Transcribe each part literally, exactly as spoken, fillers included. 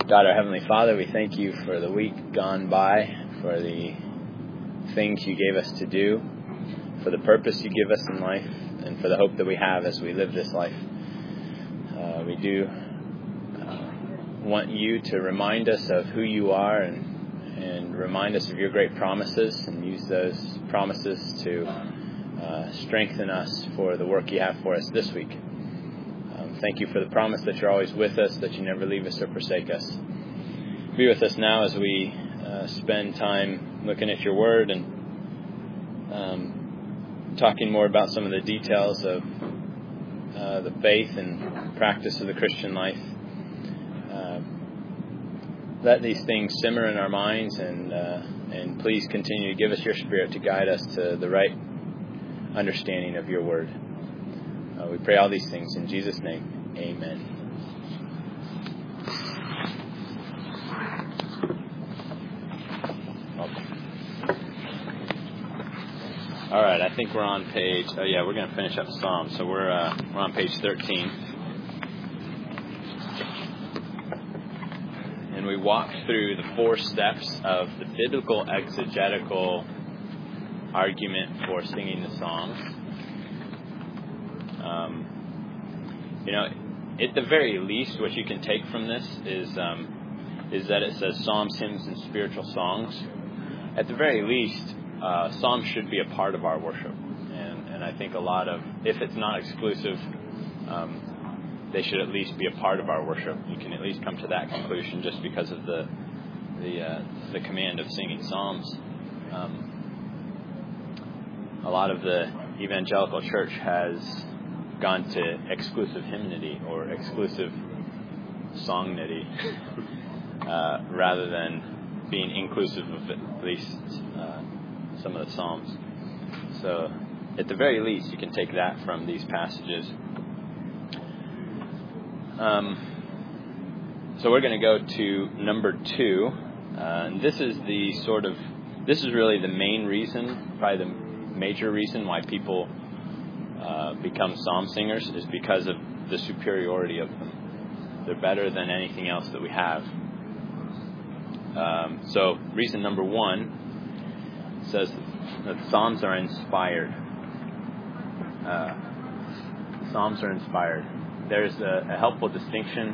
God, our Heavenly Father, we thank you for the week gone by, for the things you gave us to do, for the purpose you give us in life, and for the hope that we have as we live this life. Uh, we do uh, want you to remind us of who you are and, and remind us of your great promises, and use those promises to uh, strengthen us for the work you have for us this week. Thank you for the promise that you're always with us, that you never leave us or forsake us. Be with us now as we uh, spend time looking at your word and um, talking more about some of the details of uh, the faith and practice of the Christian life. Uh, let these things simmer in our minds, and uh, and please continue to give us your Spirit to guide us to the right understanding of your word. Uh, we pray all these things in Jesus' name. Amen. All right, I think we're on page. Oh yeah, we're going to finish up Psalms. So we're uh, we're on page thirteen, and we walked through the four steps of the biblical exegetical argument for singing the Psalms. Um, you know, at the very least, what you can take from this is um, is that it says Psalms, hymns, and spiritual songs. At the very least, uh, Psalms should be a part of our worship, and and I think a lot of, if it's not exclusive, um, they should at least be a part of our worship. You can at least come to that conclusion just because of the the uh, the command of singing Psalms. Um, a lot of the evangelical church has gone to exclusive hymnody or exclusive songnity uh, rather than being inclusive of at least uh, some of the Psalms. So at the very least, you can take that from these passages. Um, so we're going to go to number two. Uh, and this is the sort of, this is really the main reason, probably the major reason why people Uh, become psalm singers, is because of the superiority of them. They're better than anything else that we have. Um, so reason number one says that psalms are inspired. Uh, psalms are inspired. There's a, a helpful distinction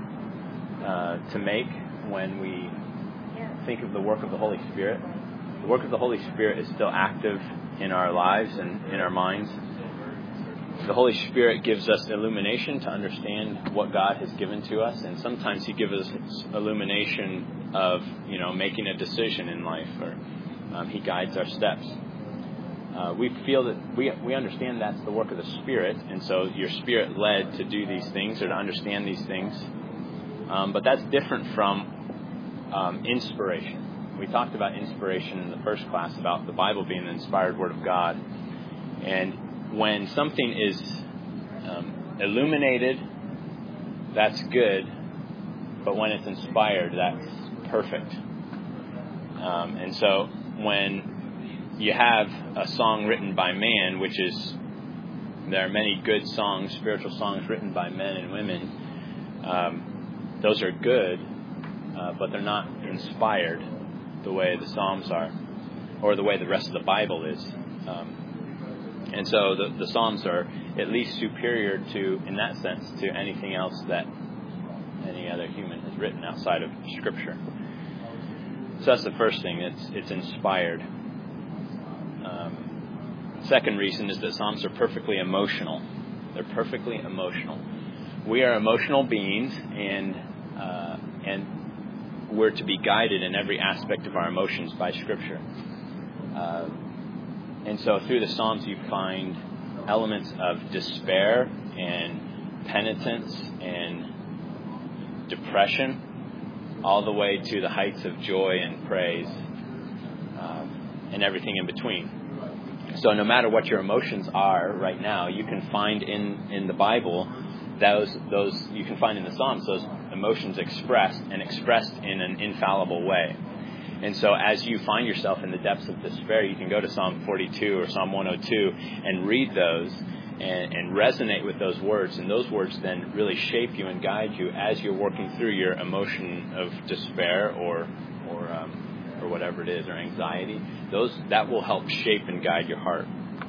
uh, to make when we think of the work of the Holy Spirit. The work of the Holy Spirit is still active in our lives and in our minds. The Holy Spirit gives us illumination to understand what God has given to us, and sometimes He gives us illumination of, you know, making a decision in life, or um, He guides our steps. Uh, we feel that we we understand that's the work of the Spirit, and so you're Spirit led to do these things or to understand these things. Um, but that's different from um, inspiration. We talked about inspiration in the first class, about the Bible being the inspired Word of God, and when something is um, illuminated, that's good, but when it's inspired, that's perfect. Um, and so when you have a song written by man, which is, there are many good songs, spiritual songs written by men and women, um, those are good, uh, but they're not inspired the way the Psalms are, or the way the rest of the Bible is. Um, And so the, the Psalms are at least superior to, in that sense, to anything else that any other human has written outside of Scripture. So that's the first thing. It's it's inspired. Um, second reason is that Psalms are perfectly emotional. They're perfectly emotional. We are emotional beings, and uh, and we're to be guided in every aspect of our emotions by Scripture. Uh, And so through the Psalms you find elements of despair and penitence and depression, all the way to the heights of joy and praise, um, and everything in between. So no matter what your emotions are right now, you can find in, in the Bible those those you can find in the Psalms those emotions expressed and expressed in an infallible way. And so as you find yourself in the depths of despair, you can go to Psalm forty-two or Psalm one oh two and read those, and, and resonate with those words, and those words then really shape you and guide you as you're working through your emotion of despair or or um, or whatever it is, or anxiety. Those that will help shape and guide your heart.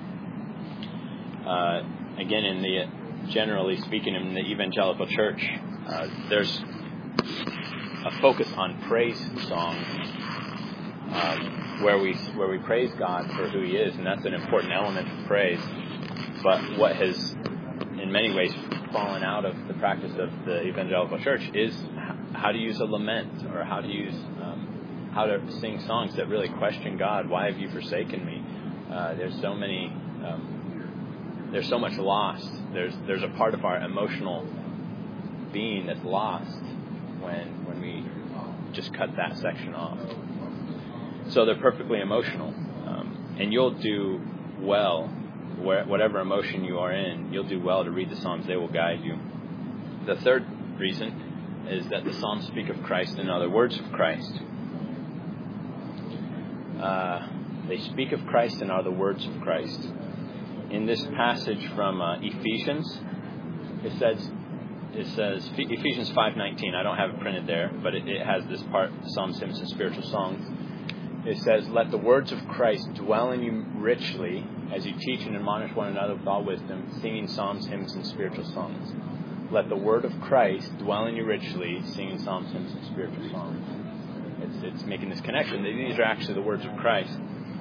Uh, again, in the generally speaking, in the evangelical church, uh, there's a focus on praise songs, um, where we where we praise God for who He is, and that's an important element of praise. But what has, in many ways, fallen out of the practice of the evangelical church is how to use a lament, or how to use um, how to sing songs that really question God. Why have you forsaken me? Uh, there's so many. Um, there's so much lost. There's there's a part of our emotional being that's lost when when we just cut that section off. So they're perfectly emotional, um, and you'll do well, where, whatever emotion you are in, you'll do well to read the Psalms. They will guide you. The third reason is that the Psalms speak of Christ and are the words of Christ. Uh, they speak of Christ and are the words of Christ. In this passage from uh, Ephesians, it says, it says Ephesians five nineteen. I don't have it printed there, but it, it has this part: Psalms, hymns, and spiritual songs. It says, "Let the words of Christ dwell in you richly, as you teach and admonish one another with all wisdom, singing psalms, hymns, and spiritual songs." Let the word of Christ dwell in you richly, singing psalms, hymns, and spiritual songs. It's it's making this connection. These are actually the words of Christ.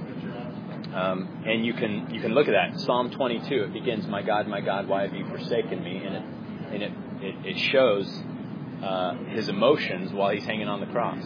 Um, and you can you can look at that. Psalm twenty-two, it begins, "My God, my God, why have you forsaken me?" And it and it it, it shows uh, his emotions while he's hanging on the cross.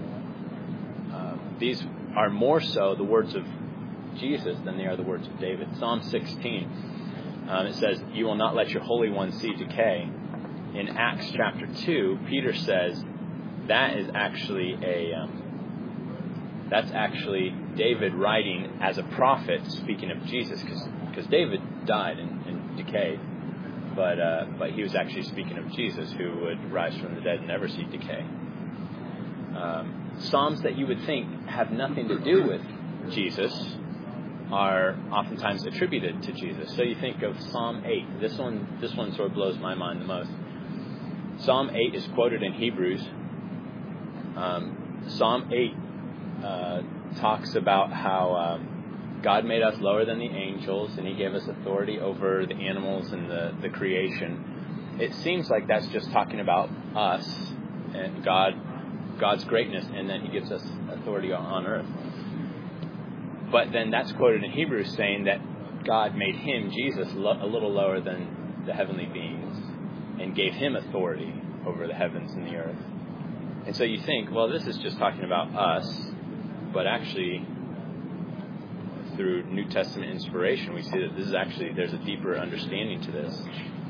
Uh, these are more so the words of Jesus than they are the words of David. Psalm sixteen, um, it says, "You will not let your Holy One see decay." In Acts chapter two, Peter says that is actually a um, that's actually David writing as a prophet, speaking of Jesus, because David died and, and decayed, but uh, but he was actually speaking of Jesus, who would rise from the dead and never see decay. Um, Psalms that you would think have nothing to do with Jesus are oftentimes attributed to Jesus. So you think of Psalm eight. This one, this one sort of blows my mind the most. Psalm eight is quoted in Hebrews. Um, Psalm eight uh, talks about how um, God made us lower than the angels, and He gave us authority over the animals and the, the creation. It seems like that's just talking about us and God, God's greatness, and then He gives us authority on earth. But then that's quoted in Hebrews saying that God made Him, Jesus, lo- a little lower than the heavenly beings and gave Him authority over the heavens and the earth. And so you think, well, this is just talking about us, but actually, through New Testament inspiration, we see that this is actually, there's a deeper understanding to this.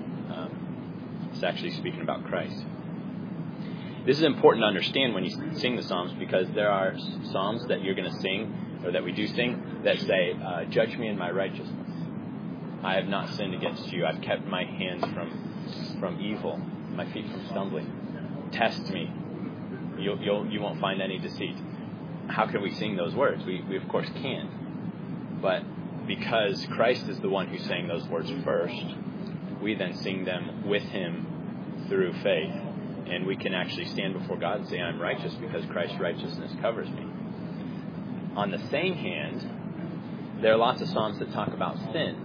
Um, it's actually speaking about Christ. This is important to understand when you sing the Psalms, because there are Psalms that you're going to sing, or that we do sing, that say, uh, "Judge me in my righteousness. I have not sinned against you. I've kept my hands from from evil, my feet from stumbling. Test me. You'll, you'll, you won't find any deceit." How can we sing those words? We, we of course can. But because Christ is the one who sang those words first, we then sing them with Him through faith. And we can actually stand before God and say, "I'm righteous because Christ's righteousness covers me." On the same hand, there are lots of Psalms that talk about sin.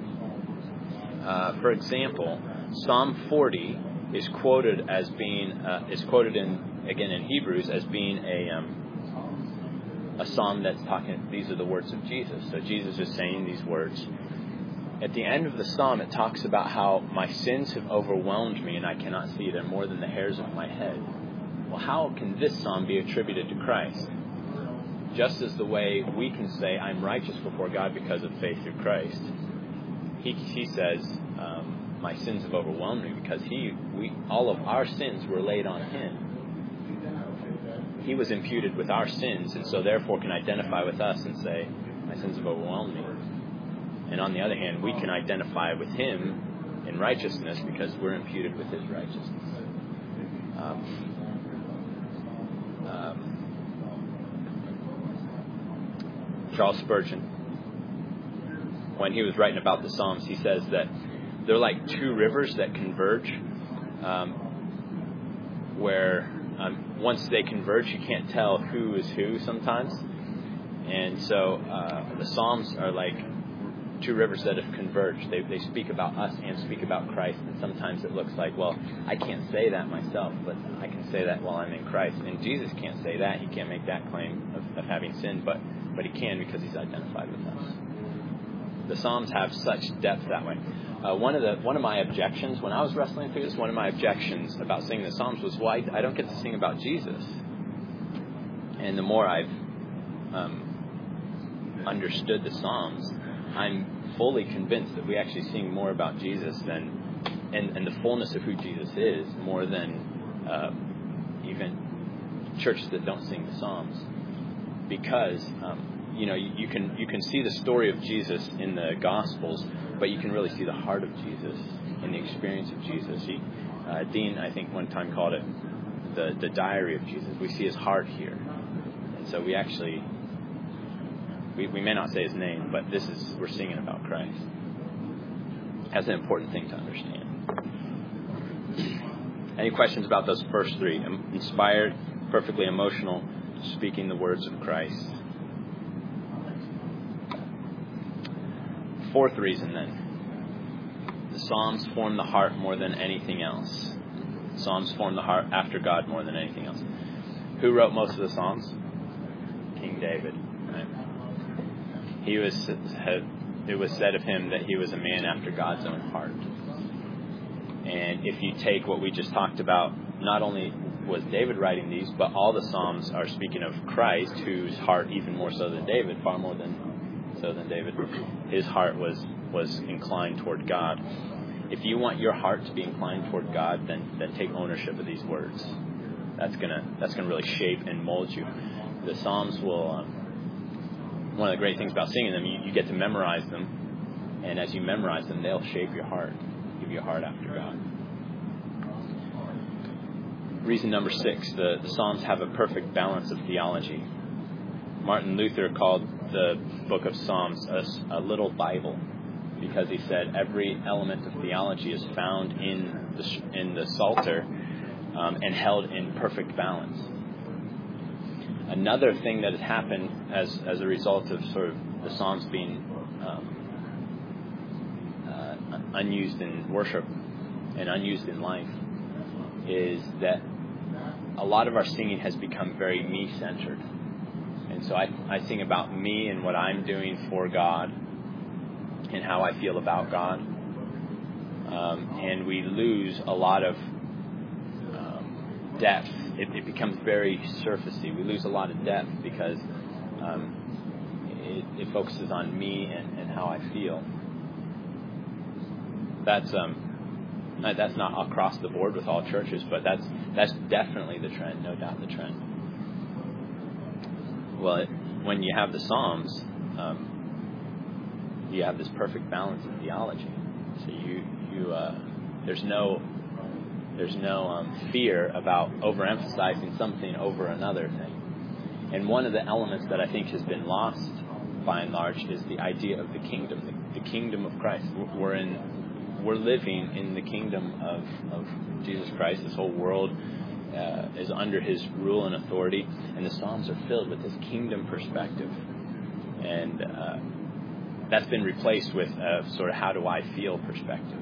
Uh, for example, Psalm forty is quoted as being uh, is quoted in again in Hebrews as being a um, a psalm that's talking. These are the words of Jesus. So Jesus is saying these words. At the end of the psalm, it talks about how my sins have overwhelmed me and I cannot see them more than the hairs of my head. Well, how can this psalm be attributed to Christ? Just as the way we can say, "I'm righteous before God because of faith through Christ," he, he says, um, my sins have overwhelmed me because he, we, all of our sins were laid on Him. He was imputed with our sins, and so therefore can identify with us and say, "My sins have overwhelmed me." And on the other hand, we can identify with Him in righteousness because we're imputed with His righteousness. Um, um, Charles Spurgeon, when he was writing about the Psalms, he says that they're like two rivers that converge, um, where um, once they converge, you can't tell who is who sometimes. And so uh, the Psalms are like two rivers that have converged. They they speak about us and speak about Christ. And sometimes it looks like, well, I can't say that myself, but I can say that while I'm in Christ. And Jesus can't say that. He can't make that claim of, of having sinned, but, but he can because he's identified with us. The Psalms have such depth that way. Uh, one of the one of my objections when I was wrestling through this, one of my objections about singing the Psalms was why I don't get to sing about Jesus. And the more I've um, understood the Psalms, I'm fully convinced that we actually sing more about Jesus than, and, and the fullness of who Jesus is, more than uh, even churches that don't sing the Psalms, because um, you know you, you can you can see the story of Jesus in the Gospels, but you can really see the heart of Jesus in the experience of Jesus. He, uh, Dean, I think, one time called it the the diary of Jesus. We see his heart here, and so we actually. We, we may not say his name, but this is, we're singing about Christ. That's an important thing to understand. Any questions about those first three? Inspired, perfectly emotional, speaking the words of Christ. Fourth reason then. The Psalms form the heart more than anything else. Psalms form the heart after God more than anything else. Who wrote most of the Psalms? King David. Right? He was, it was said of him that he was a man after God's own heart. And if you take what we just talked about, not only was David writing these, but all the Psalms are speaking of Christ, whose heart, even more so than David, far more than so than David, his heart was, was inclined toward God. If you want your heart to be inclined toward God, then, then take ownership of these words. That's gonna that's gonna really shape and mold you. The Psalms will. Um, One of the great things about singing them, you, you get to memorize them, and as you memorize them, they'll shape your heart, give you a heart after God. Reason number six, the, the Psalms have a perfect balance of theology. Martin Luther called the book of Psalms a, a little Bible, because he said every element of theology is found in the, in the Psalter um, and held in perfect balance. Another thing that has happened as as a result of sort of the Psalms being um, uh, unused in worship and unused in life is that a lot of our singing has become very me-centered. And so I, I sing about me and what I'm doing for God and how I feel about God. Um, and we lose a lot of um, depth. It, it becomes very surfacey. We lose a lot of depth because um, it, it focuses on me and, and how I feel. That's um, that's not across the board with all churches, but that's that's definitely the trend, no doubt the trend. Well, it, when you have the Psalms, um, you have this perfect balance of theology. So you you uh, there's no There's no um, fear about overemphasizing something over another thing. And one of the elements that I think has been lost, by and large, is the idea of the kingdom, the, the kingdom of Christ. We're in, we're living in the kingdom of, of Jesus Christ. This whole world uh, is under his rule and authority, and the Psalms are filled with this kingdom perspective. And uh, that's been replaced with a sort of how do I feel perspective.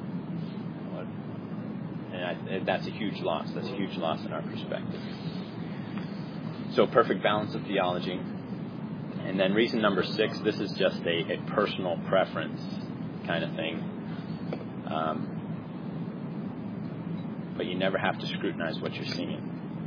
And I, that's a huge loss. That's a huge loss in our perspective. So perfect balance of theology. And then reason number six, this is just a, a personal preference kind of thing. Um, but you never have to scrutinize what you're singing.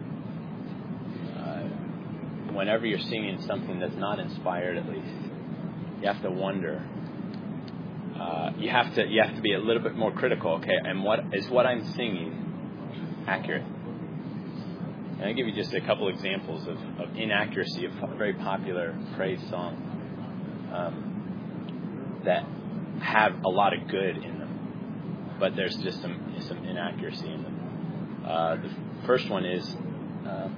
Uh, whenever you're singing something that's not inspired, at least, you have to wonder. Uh, you have to you have to be a little bit more critical. Okay, and what is what I'm singing accurate? And I'll give you just a couple examples of, of inaccuracy of a very popular praise song um, that have a lot of good in them, but there's just some some inaccuracy in them. Uh, the first one is uh,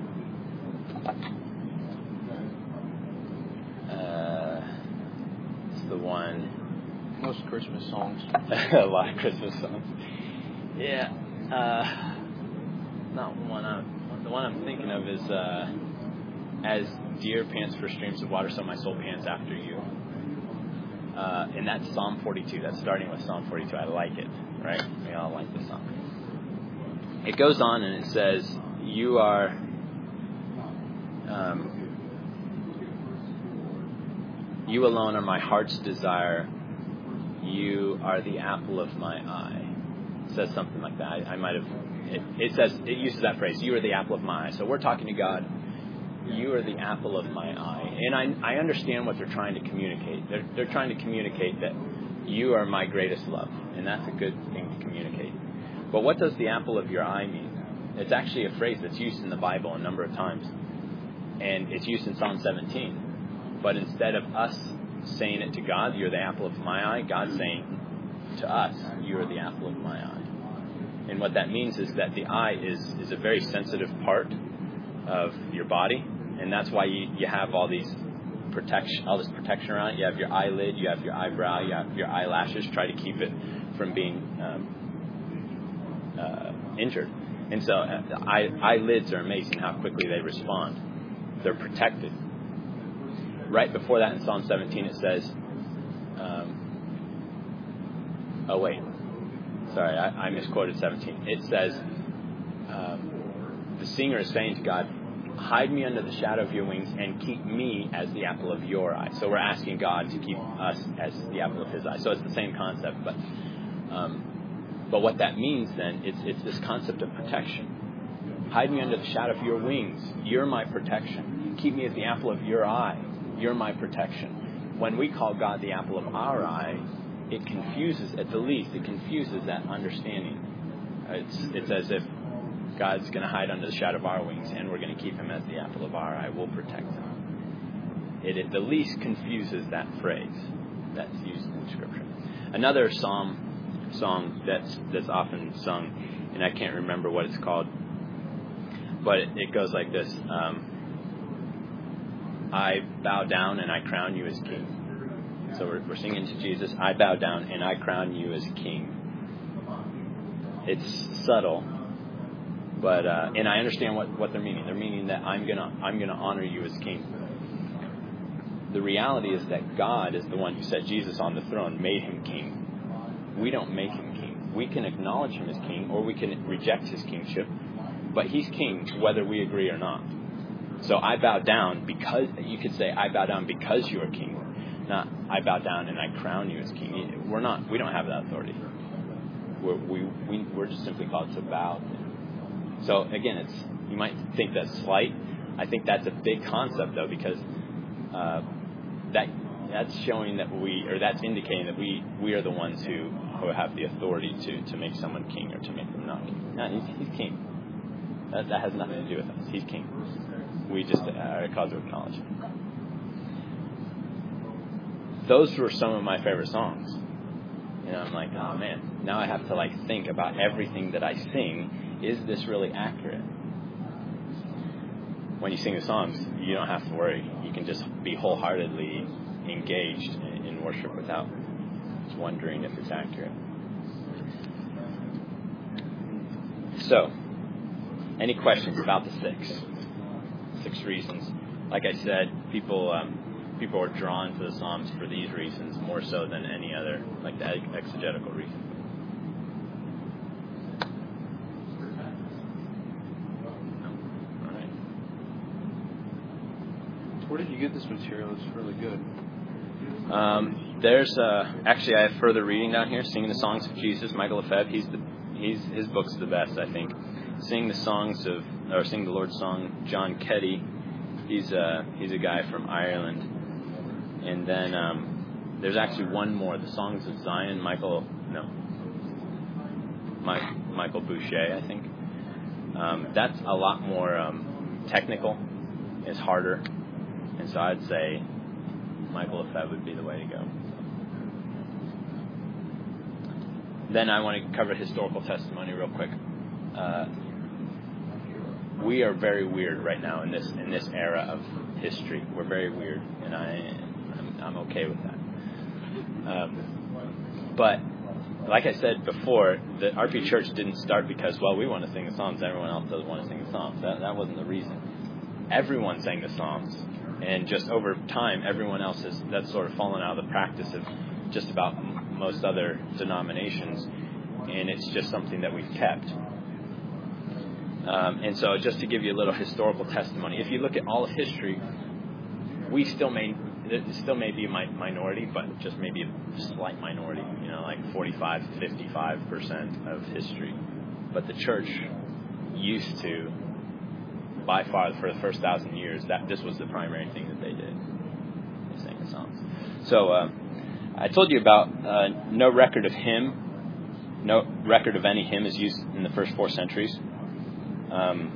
uh, it's the one. most Christmas songs? A lot of Christmas songs. Yeah. Uh, not one. I'm, the one I'm thinking of is uh, "As deer pants for streams of water, so my soul pants after you." Uh, and that's Psalm forty-two. That's starting with Psalm forty-two. I like it, right? We all like the song. It goes on and it says, "You are." Um, You alone are my heart's desire. You are the apple of my eye. It says something like that. I, I might have. It, it says it uses that phrase. You are the apple of my eye. So we're talking to God. You are the apple of my eye, and I, I understand what they're trying to communicate. They're they're trying to communicate that you are my greatest love, and that's a good thing to communicate. But what does the apple of your eye mean? It's actually a phrase that's used in the Bible a number of times, and it's used in Psalm seventeen. But instead of us saying it to God, you're the apple of my eye, God's saying to us, you are the apple of my eye. And what that means is that the eye is, is a very sensitive part of your body, and that's why you, you have all these protection, all this protection around it. You have your eyelid, you have your eyebrow, you have your eyelashes. Try to keep it from being um, uh, injured. And so uh, the eye, eyelids are amazing how quickly they respond. They're protected. Right before that in Psalm seventeen it says, um, oh wait, sorry, I, I misquoted seventeen. It says, um, the singer is saying to God, hide me under the shadow of your wings and keep me as the apple of your eye. So we're asking God to keep us as the apple of his eye. So it's the same concept, but um, but what that means then, it's, it's this concept of protection. Hide me under the shadow of your wings. You're my protection. Keep me as the apple of your eye. You're my protection. When we call God the apple of our eye, it confuses, at the least, it confuses that understanding. It's it's as if God's going to hide under the shadow of our wings, and we're going to keep him as the apple of our eye. We'll protect him. It at the least confuses that phrase that's used in Scripture. Another psalm song that's that's often sung, and I can't remember what it's called, but it, it goes like this. Um, I bow down and I crown you as king. So we're, we're singing to Jesus, I bow down and I crown you as king. It's subtle, but uh, and I understand what, what they're meaning. They're meaning that I'm gonna I'm gonna honor you as king. The reality is that God is the one who set Jesus on the throne, made him king. We don't make him king. We can acknowledge him as king, or we can reject his kingship, but he's king whether we agree or not. So I bow down because, you could say, I bow down because you are king. Not, I bow down and I crown you as king. We're not, we don't have that authority. We're, we, we, we're just simply called to bow. So again, it's, you might think that's slight. I think that's a big concept though, because uh, that that's showing that we, or that's indicating that we, we are the ones who, who have the authority to, to make someone king or to make them not king. No, he's, he's king. That, that has nothing to do with us. He's king. We just are called to acknowledge him. Those were some of my favorite songs. You know, I'm like, oh man, now I have to like think about everything that I sing. Is this really accurate? When you sing the songs, you don't have to worry. You can just be wholeheartedly engaged in, in worship without wondering if it's accurate. So, any questions about the six? Six reasons. Like I said, people um, people are drawn to the Psalms for these reasons more so than any other, like the exegetical reason. All right. Where did you get this material? It's really good. Um, there's uh, actually I have further reading down here. Singing the Songs of Jesus, Michael Lefebvre. He's the he's his book's the best, I think. Sing the songs of, or sing the Lord's song, John Ketty. He's a he's a guy from Ireland, and then um, there's actually one more, the Songs of Zion. Michael, no, Mike, Michael Boucher, I think. Um, that's a lot more um, technical. It's harder, and so I'd say Michael Lefebvre would be the way to go. Then I want to cover historical testimony real quick. Uh, we are very weird right now in this in this era of history. We're very weird, and I I'm, I'm okay with that. Um, But like I said before, the R P Church didn't start because, well, we want to sing the Psalms. Everyone else doesn't want to sing the Psalms. That, that wasn't the reason. Everyone sang the Psalms. And just over time, everyone else has, that's sort of fallen out of the practice of just about m- most other denominations. And it's just something that we've kept. Um, and so just to give you a little historical testimony, if you look at all of history, we still may, it still may be a mi- minority, but just maybe a slight minority, you know, like forty-five, fifty-five percent of history. But the church used to, by far, for the first thousand years, that this was the primary thing that they did. They sang the Psalms. So uh, I told you about uh, no record of hymn, no record of any hymn is used in the first four centuries, um,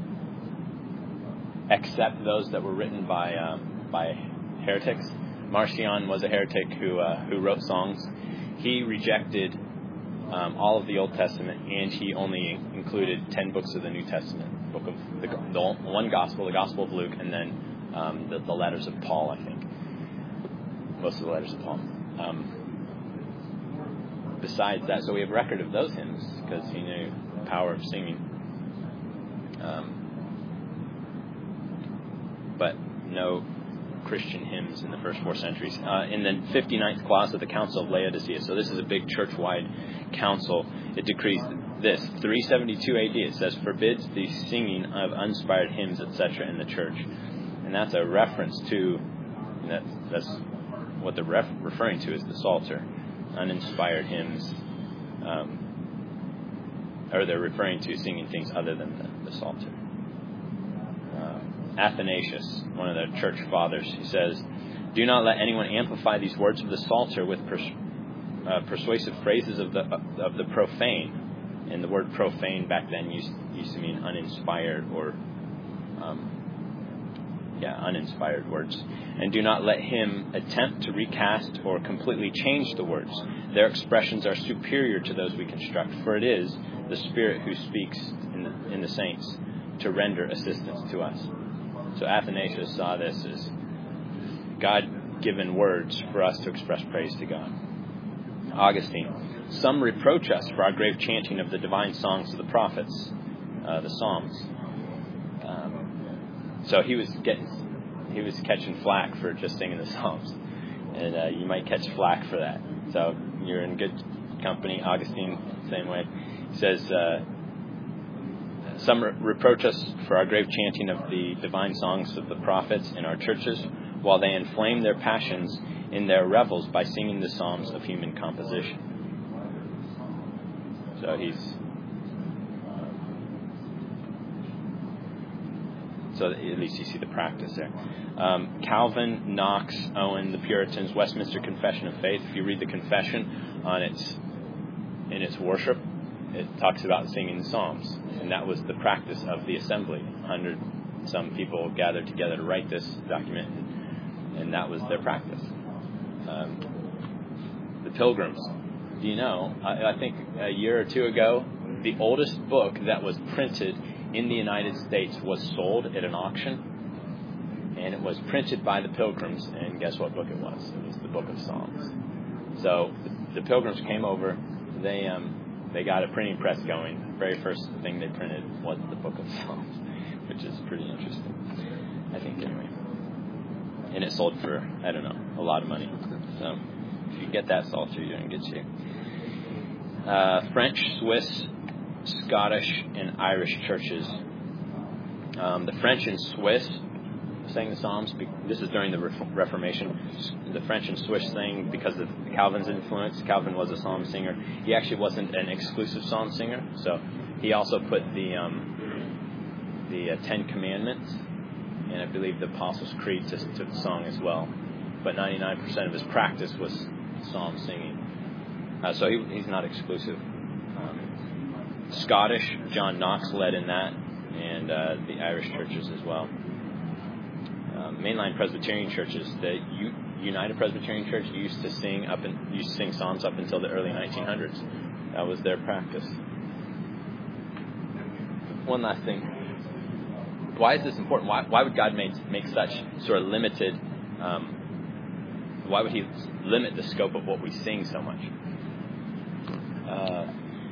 except those that were written by uh, by heretics. Marcion was a heretic who uh, who wrote songs. He rejected um, all of the Old Testament, and he only included ten books of the New Testament. Book of the, the one Gospel, the Gospel of Luke, and then um, the, the letters of Paul. I think most of the letters of Paul. Um, besides that, so we have record of those hymns because he knew the power of singing. Um, but no Christian hymns in the first four centuries. Uh, in the fifty-ninth clause of the Council of Laodicea, so this is a big church-wide council, it decrees this, three seventy-two A D, it says, forbids the singing of uninspired hymns, et cetera in the church. And that's a reference to, that, that's what they're ref- referring to as the Psalter, uninspired hymns, um, or they're referring to singing things other than the, the Psalter. Athanasius, one of the church fathers, he says, do not let anyone amplify these words of the Psalter with pers- uh, persuasive phrases of the of the profane. And the word profane back then used, used to mean uninspired or, um, yeah, uninspired words. And do not let him attempt to recast or completely change the words. Their expressions are superior to those we construct, for it is the Spirit who speaks in the, in the saints to render assistance to us. So Athanasius saw this as God-given words for us to express praise to God. Augustine, some reproach us for our grave chanting of the divine songs of the prophets, uh, the Psalms. Um, so he was getting, he was catching flack for just singing the Psalms, and uh, you might catch flack for that. So you're in good company. Augustine, same way, he says. Uh, Some re- reproach us for our grave chanting of the divine songs of the prophets in our churches, while they inflame their passions in their revels by singing the psalms of human composition. So he's... So at least you see the practice there. Um, Calvin, Knox, Owen, the Puritans, Westminster Confession of Faith. If you read the confession on its in its worship, it talks about singing the psalms, and that was the practice of the assembly. Hundred some people gathered together to write this document, and, and that was their practice. Um, the Pilgrims. Do you know? I, I think a year or two ago, the oldest book that was printed in the United States was sold at an auction, and it was printed by the Pilgrims. And guess what book it was? It was the Book of Psalms. So the, the Pilgrims came over. They um. They got a printing press going. The very first thing they printed was the Book of Psalms, which is pretty interesting, I think, anyway. And it sold for, I don't know, a lot of money. So if you get that Psalter, you're in good shape. Uh, French, Swiss, Scottish, and Irish churches. Um, the French and Swiss sang the Psalms. This is during the Reformation. The French and Swiss sang because of Calvin's influence. Calvin was a psalm singer. He actually wasn't an exclusive psalm singer, so he also put the um, the uh, Ten Commandments and I believe the Apostles' Creed to, to the song as well. But ninety-nine percent of his practice was psalm singing. Uh, so he, he's not exclusive. Um, Scottish, John Knox led in that, and uh, the Irish churches as well. Um, mainline Presbyterian churches, the U- United Presbyterian Church used to sing up and used to sing psalms up until the early nineteen hundreds. That was their practice. One last thing. Why is this important? Why, why would God make, make such sort of limited? Um, why would He limit the scope of what we sing so much? uh,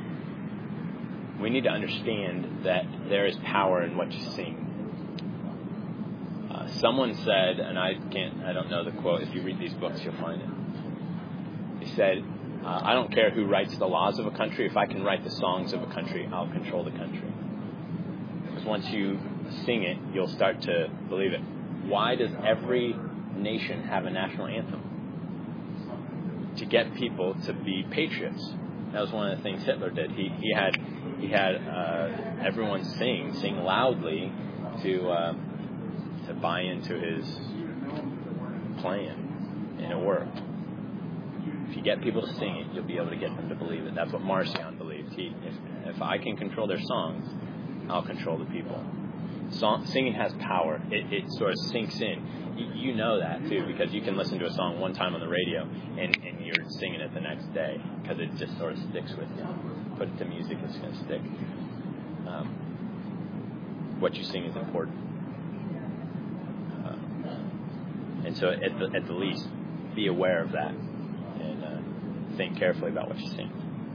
we need to understand that there is power in what you sing. Uh, someone said, and I can't, I don't know the quote. If you read these books, you'll find it. He said, uh, "I don't care who writes the laws of a country. If I can write the songs of a country, I'll control the country." Because once you sing it, you'll start to believe it. Why does every nation have a national anthem? To get people to be patriots. That was one of the things Hitler did. He he had he had uh, everyone sing sing loudly to uh, to buy into his plan, and it worked. If you get people to sing it, you'll be able to get them to believe it. That's what Marcion believed. He, if, if I can control their songs, I'll control the people. Song, singing has power. It, it sort of sinks in. You, you know that, too, because you can listen to a song one time on the radio, and, and you're singing it the next day, because it just sort of sticks with you. Put it to music, it's going to stick. Um, what you sing is important. Uh, and so at the, at the least, be aware of that. Think carefully about what you sing.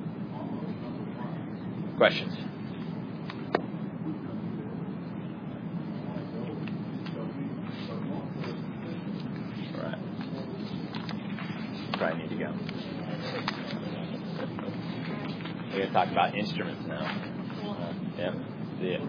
Questions? All right. Probably need to go. We're going to talk about instruments now. Uh, yeah. See ya.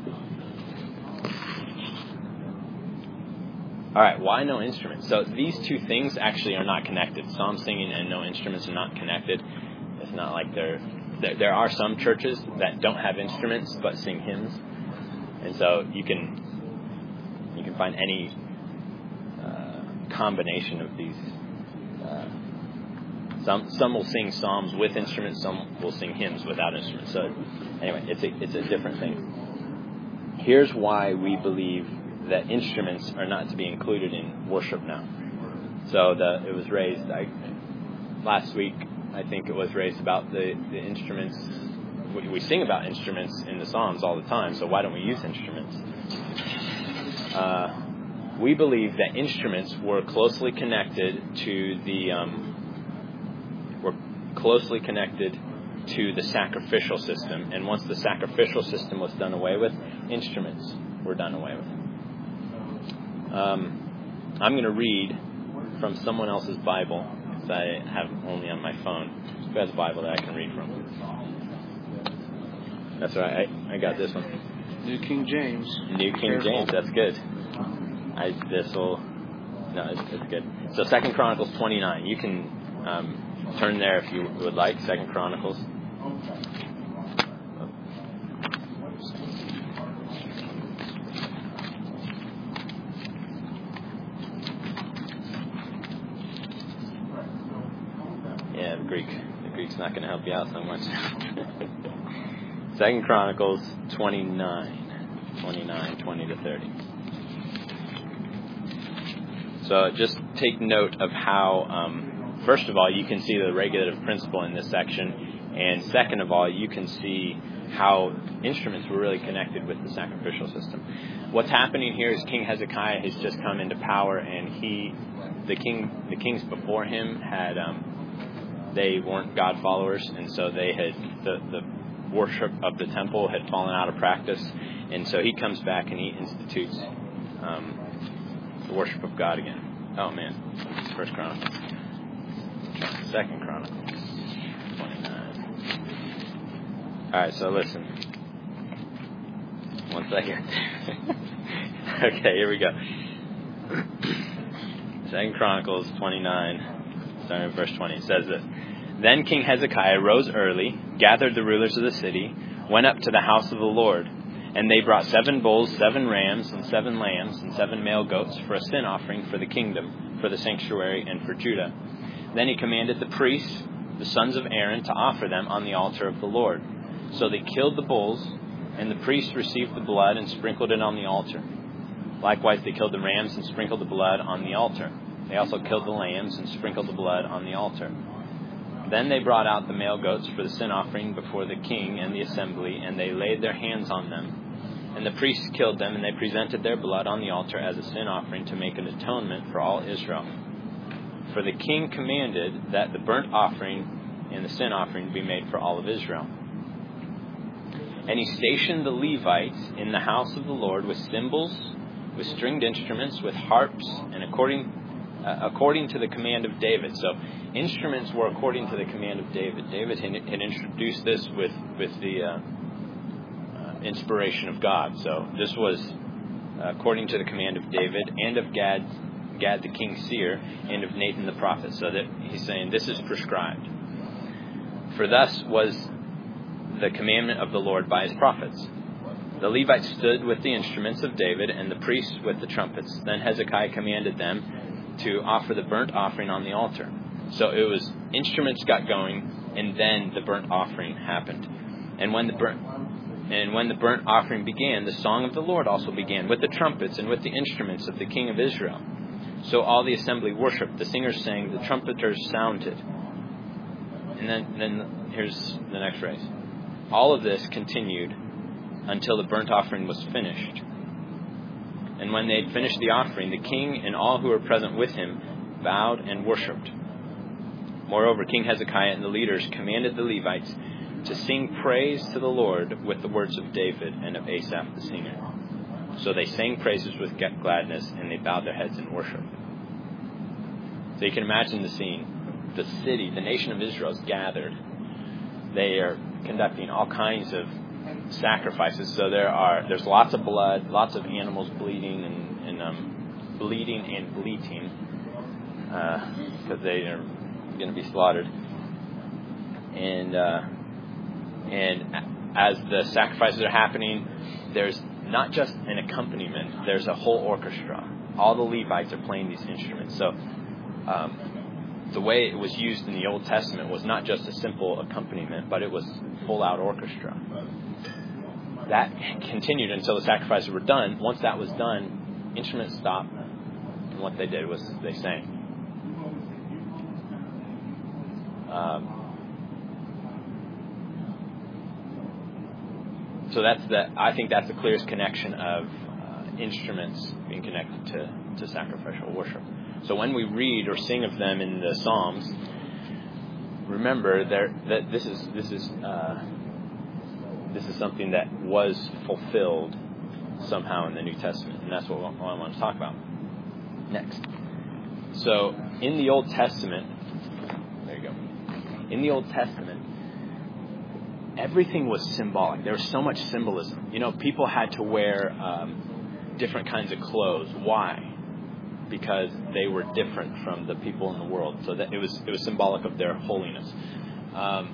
All right, why no instruments? So these two things actually are not connected. Psalm singing and no instruments are not connected. It's not like they're... There, there are some churches that don't have instruments but sing hymns. And so you can you can find any uh, combination of these. Uh, some some will sing psalms with instruments, some will sing hymns without instruments. So anyway, it's a, it's a different thing. Here's why we believe that instruments are not to be included in worship now. So the it was raised I, last week. I think it was raised about the, the instruments. We, we sing about instruments in the Psalms all the time. So why don't we use instruments? Uh, we believe that instruments were closely connected to the um, were closely connected to the sacrificial system. And once the sacrificial system was done away with, instruments were done away with. Um, I'm going to read from someone else's Bible, because I have only on my phone. Who has a Bible that I can read from? That's right. I, I got this one. New King James. New King Careful. James. That's good. I this will. No, it's, it's good. So Second Chronicles twenty-nine. You can um, turn there if you would like. Second Chronicles. Greek. The Greek's not going to help you out so much. Second Chronicles twenty-nine, twenty-nine, twenty to thirty. So just take note of how, um, first of all, you can see the regulative principle in this section, and second of all, you can see how instruments were really connected with the sacrificial system. What's happening here is King Hezekiah has just come into power, and he, the king, the kings before him had. Um, They weren't God followers, and so they had the, the worship of the temple had fallen out of practice, and so he comes back and he institutes um, the worship of God again. Oh man, it's First Chronicles, Second Chronicles, twenty-nine. All right, so listen. One second. Okay, here we go. Second Chronicles twenty-nine. Starting at verse twenty, it says this. Then King Hezekiah rose early, gathered the rulers of the city, went up to the house of the Lord, and they brought seven bulls, seven rams, and seven lambs, and seven male goats for a sin offering for the kingdom, for the sanctuary, and for Judah. Then he commanded the priests, the sons of Aaron, to offer them on the altar of the Lord. So they killed the bulls, and the priests received the blood and sprinkled it on the altar. Likewise, they killed the rams and sprinkled the blood on the altar. They also killed the lambs and sprinkled the blood on the altar. Then they brought out the male goats for the sin offering before the king and the assembly, and they laid their hands on them. And the priests killed them, and they presented their blood on the altar as a sin offering to make an atonement for all Israel. For the king commanded that the burnt offering and the sin offering to be made for all of Israel. And he stationed the Levites in the house of the Lord with cymbals, with stringed instruments, with harps, and according uh, according to the command of David. So instruments were according to the command of David. David had, had introduced this with, with the uh, uh, inspiration of God. So this was uh, according to the command of David and of Gad, Gad the king seer, and of Nathan the prophet. So that he's saying this is prescribed. For thus was the commandment of the Lord by his prophets. The Levites stood with the instruments of David, and the priests with the trumpets. Then Hezekiah commanded them to offer the burnt offering on the altar. So it was instruments got going, and then the burnt offering happened. And when the burnt and when the burnt offering began, the song of the Lord also began, with the trumpets and with the instruments of the king of Israel. So all the assembly worshipped. The singers sang, the trumpeters sounded. And then, then here's the next phrase. All of this continued until the burnt offering was finished. And when they had finished the offering, the king and all who were present with him bowed and worshipped. Moreover, King Hezekiah and the leaders commanded the Levites to sing praise to the Lord with the words of David and of Asaph the singer. So they sang praises with gladness, and they bowed their heads in worship. So you can imagine the scene. The city, the nation of Israel is gathered. They are conducting all kinds of sacrifices. So there are there's lots of blood, lots of animals bleeding and, and um, bleeding and bleating because uh, they are going to be slaughtered. And uh, and as the sacrifices are happening, there's not just an accompaniment. There's a whole orchestra. All the Levites are playing these instruments. So um, the way it was used in the Old Testament was not just a simple accompaniment, but it was full-out orchestra. That continued until the sacrifices were done. Once that was done, instruments stopped, and what they did was they sang. Um, so that's the. I think that's the clearest connection of uh, instruments being connected to, to sacrificial worship. So when we read or sing of them in the Psalms, remember that this is this is. Uh, This is something that was fulfilled somehow in the New Testament, and that's what I want to talk about next. So, in the Old Testament, there you go. In the Old Testament, everything was symbolic. There was so much symbolism. You know, people had to wear um, different kinds of clothes. Why? Because they were different from the people in the world. So that it was it was symbolic of their holiness. Um,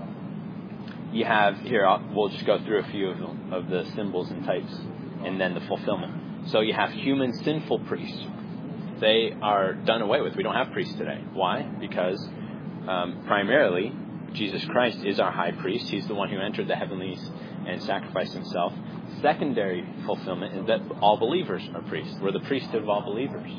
You have, here, I'll, we'll just go through a few of, them, of the symbols and types, and then the fulfillment. So you have human sinful priests. They are done away with. We don't have priests today. Why? Because um, primarily, Jesus Christ is our high priest. He's the one who entered the heavenlies and sacrificed himself. Secondary fulfillment is that all believers are priests. We're the priesthood of all believers.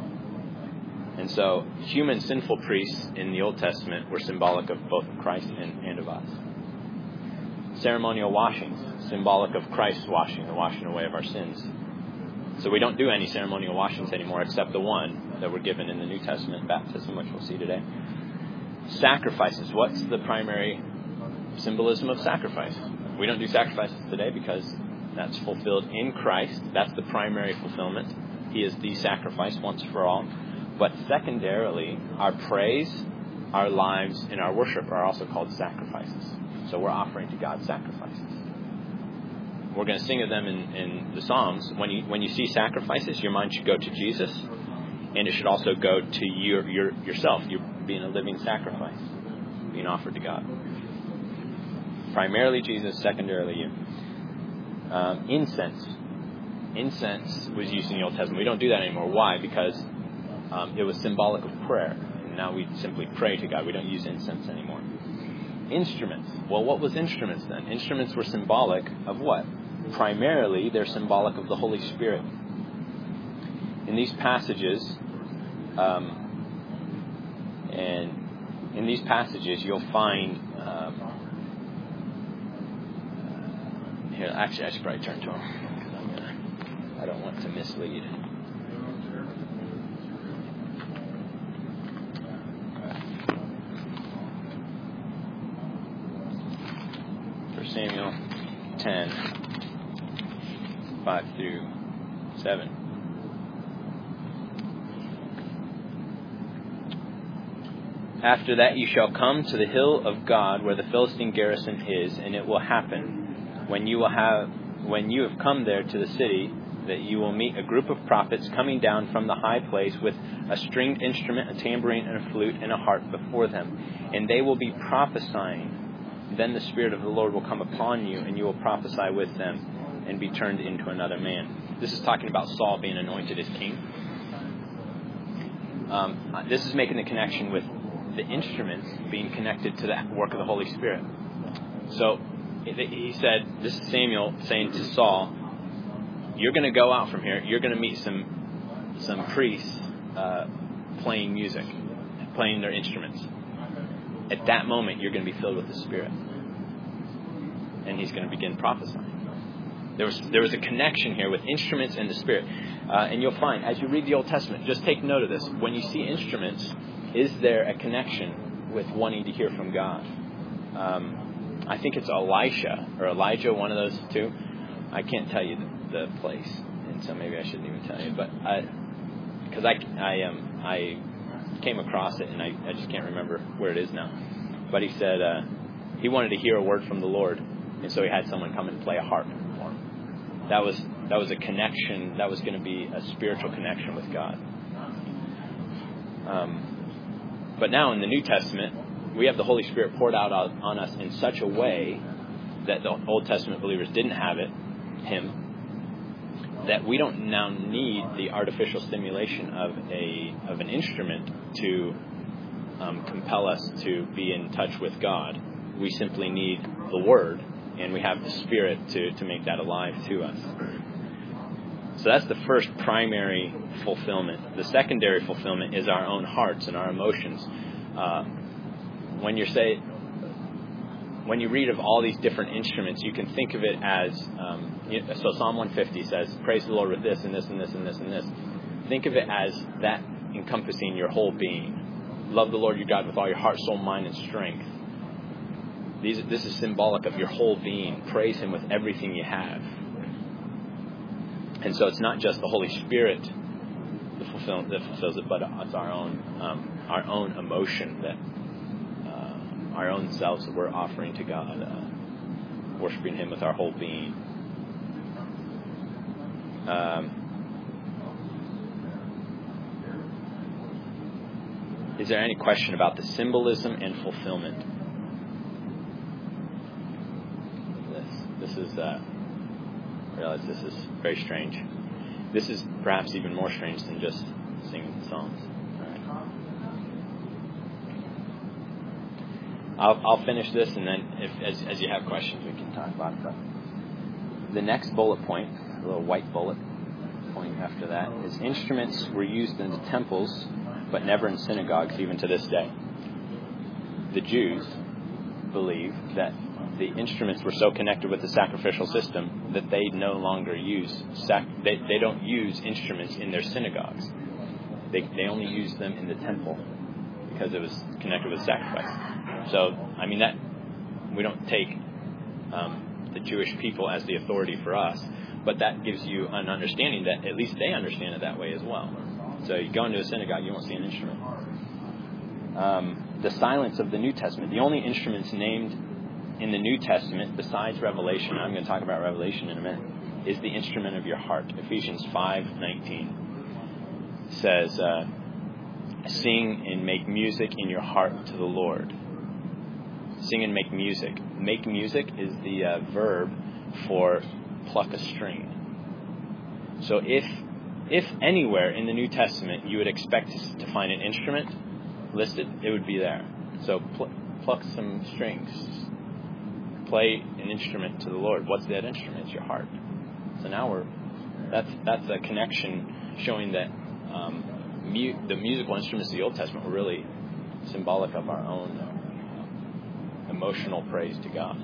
And so human sinful priests in the Old Testament were symbolic of both Christ and, and of us. Ceremonial washings, symbolic of Christ's washing, the washing away of our sins. So we don't do any ceremonial washings anymore except the one that were given in the New Testament, baptism, which we'll see today. Sacrifices. What's the primary symbolism of sacrifice? We don't do sacrifices today because that's fulfilled in Christ. That's the primary fulfillment. He is the sacrifice once for all. But secondarily, our praise, our lives, and our worship are also called sacrifices. So we're offering to God sacrifices. We're going to sing of them in, in the Psalms. When you when you see sacrifices, your mind should go to Jesus, and it should also go to your, your yourself. You're being a living sacrifice, being offered to God. Primarily Jesus, secondarily you. Um, incense. Incense was used in the Old Testament. We don't do that anymore. Why? Because um, it was symbolic of prayer. And now we simply pray to God. We don't use incense anymore. Instruments. Well, what was instruments then? Instruments were symbolic of what? Primarily, they're symbolic of the Holy Spirit. In these passages, um, and in these passages, you'll find. Um, here, actually, I should probably turn to them because I'm gonna. I don't want to mislead. five through seven. After that you shall come to the hill of God where the Philistine garrison is, and it will happen when you will have when you have come there to the city that you will meet a group of prophets coming down from the high place with a stringed instrument, a tambourine, and a flute, and a harp before them, and they will be prophesying. Then the Spirit of the Lord will come upon you, and you will prophesy with them and be turned into another man. This is talking about Saul being anointed as king. Um, this is making the connection with the instruments being connected to the work of the Holy Spirit. So he said, this is Samuel saying to Saul, you're going to go out from here, you're going to meet some some priests uh, playing music, playing their instruments. At that moment, you're going to be filled with the Spirit. And he's going to begin prophesying. There was, there was a connection here with instruments and the Spirit. Uh, and you'll find, as you read the Old Testament, just take note of this. When you see instruments, is there a connection with wanting to hear from God? Um, I think it's Elisha or Elijah, one of those two. I can't tell you the, the place, and so maybe I shouldn't even tell you. But because I, I, I, um, I came across it, and I, I just can't remember where it is now. But he said uh, he wanted to hear a word from the Lord, and so he had someone come and play a harp for him. That was that was a connection. That was going to be a spiritual connection with God. Um, But now in the New Testament, we have the Holy Spirit poured out on us in such a way that the Old Testament believers didn't have it, Him, that we don't now need the artificial stimulation of a of an instrument to um, compel us to be in touch with God. We simply need the Word, and we have the Spirit to, to make that alive to us. So that's the first primary fulfillment. The secondary fulfillment is our own hearts and our emotions. Uh, when you're say, when you read of all these different instruments, you can think of it as um, you know, so Psalm one fifty says, "Praise the Lord with this and this and this and this and this." Think of it as that encompassing your whole being. Love the Lord your God with all your heart, soul, mind, and strength. These, this is symbolic of your whole being. Praise Him with everything you have. And so it's not just the Holy Spirit that fulfills, that fulfills it, but it's our own um, our own emotion, that uh, our own selves that we're offering to God, uh, worshiping Him with our whole being. Um, is there any question about the symbolism and fulfillment? This, this is. Uh, I realize this is very strange. This is perhaps even more strange than just singing the Psalms. Right. I'll, I'll finish this, and then if as, as you have questions, we can talk about it. But the next bullet point, a little white bullet point after that, is instruments were used in the temples, but never in synagogues, even to this day. The Jews believe that the instruments were so connected with the sacrificial system that they no longer use sac- they they don't use instruments in their synagogues. They they only use them in the temple because it was connected with sacrifice. So I mean that we don't take um, the Jewish people as the authority for us, but that gives you an understanding that at least they understand it that way as well. So you go into a synagogue, you won't see an instrument. Um, the silence of the New Testament, the only instruments named in the New Testament, besides Revelation, I'm going to talk about Revelation in a minute, is the instrument of your heart. Ephesians five nineteen says, uh, sing and make music in your heart to the Lord. Sing and make music. Make music is the uh, verb for pluck a string. So if if anywhere in the New Testament you would expect to find an instrument listed, it would be there. So pl- pluck some strings. Play an instrument to the Lord. What's that instrument? It's your heart. So now we're that's that's a connection showing that um, mu- the musical instruments of the Old Testament were really symbolic of our own uh, emotional praise to God.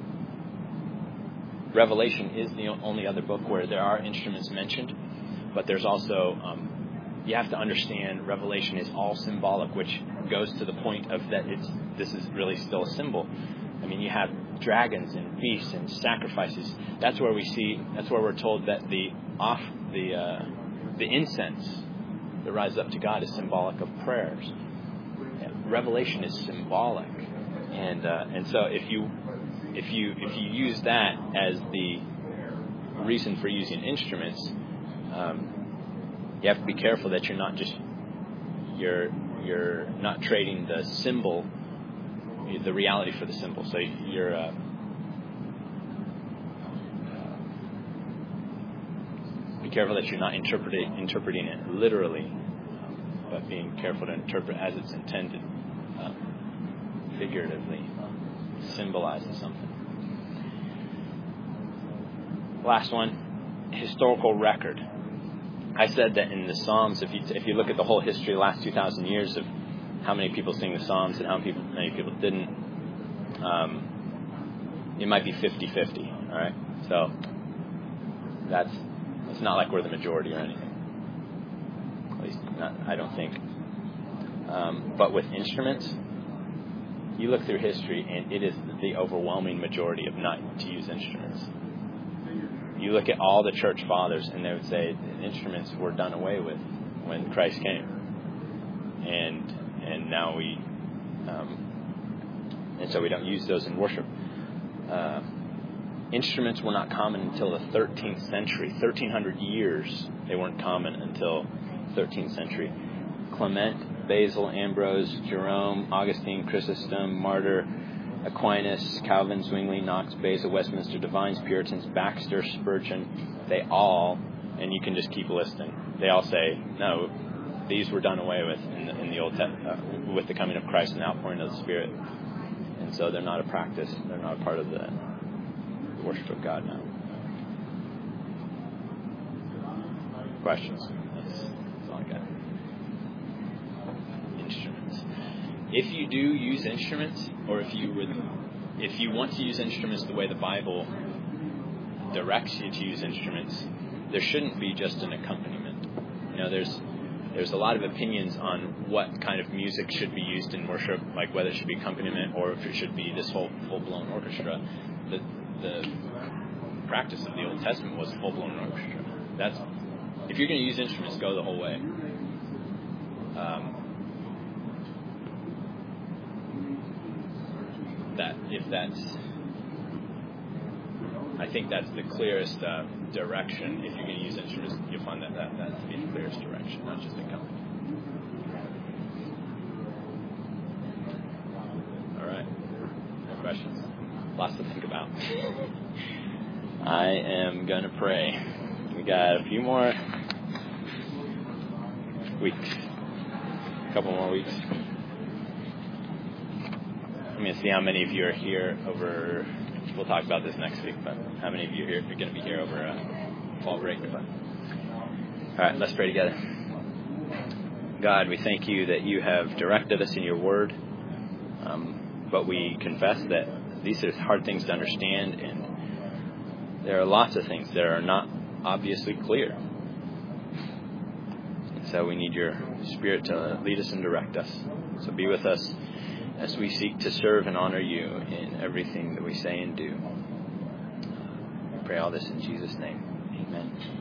Revelation is the only other book where there are instruments mentioned, but there's also um, you have to understand Revelation is all symbolic, which goes to the point of that it's this is really still a symbol. I mean, you have dragons and beasts and sacrifices. That's where we see. That's where we're told that the off the uh, the incense that rises up to God is symbolic of prayers. Revelation is symbolic, and uh, and so if you if you if you use that as the reason for using instruments, um, you have to be careful that you're not just you're you're not trading the symbol, the reality for the symbol. So you're uh, be careful that you're not interpreting interpreting it literally, but being careful to interpret as it's intended, uh, figuratively, symbolizes something. Last one, historical record. I said that in the Psalms, if you if you look at the whole history, the last two thousand years of how many people sing the Psalms and how many people, many people didn't, um, it might be fifty-fifty, all right? So that's it's not like we're the majority or anything. At least not, I don't think. Um, but with instruments, you look through history, and it is the overwhelming majority of not to use instruments. You look at all the church fathers, and they would say instruments were done away with when Christ came, and and now we, um, and so we don't use those in worship. Uh, instruments were not common until the thirteenth century. thirteen hundred years they weren't common until thirteenth century. Clement, Basil, Ambrose, Jerome, Augustine, Chrysostom, Martyr, Aquinas, Calvin, Zwingli, Knox, Beza, Westminster Divines, Puritans, Baxter, Spurgeon, they all, and you can just keep listing, they all say, no, these were done away with in the, in the Old Testament, uh, with the coming of Christ and the outpouring of the Spirit. And so they're not a practice, they're not a part of the worship of God now. Questions? That's, that's all I got. Instruments. If you do use instruments, or if you would, if you want to use instruments the way the Bible directs you to use instruments, there shouldn't be just an accompaniment. You know, there's there's a lot of opinions on what kind of music should be used in worship, like whether it should be accompaniment or if it should be this whole full-blown orchestra. The the practice of the Old Testament was full-blown orchestra. That's if you're going to use instruments, go the whole way. Um, that if that's, I think that's the clearest uh, direction. If you're going to use instruments, you'll find that, that that's to be the clearest direction, not just accompaniment. All right. No questions? Lots to think about. I am going to pray. We got a few more weeks. A couple more weeks. I'm going to see how many of you are here over, we'll talk about this next week, but how many of you are, here, are going to be here over uh, fall break. But, all right, let's pray together. God, we thank you that you have directed us in your word, um, but we confess that these are hard things to understand, and there are lots of things that are not obviously clear. And so we need your Spirit to lead us and direct us. So be with us as we seek to serve and honor you in everything that we say and do. We pray all this in Jesus' name. Amen.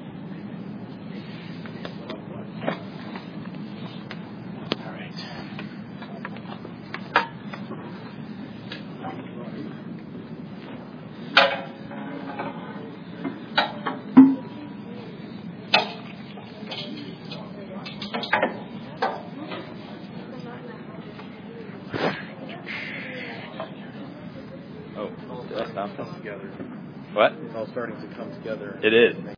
Together. What? It's all starting to come together. It is.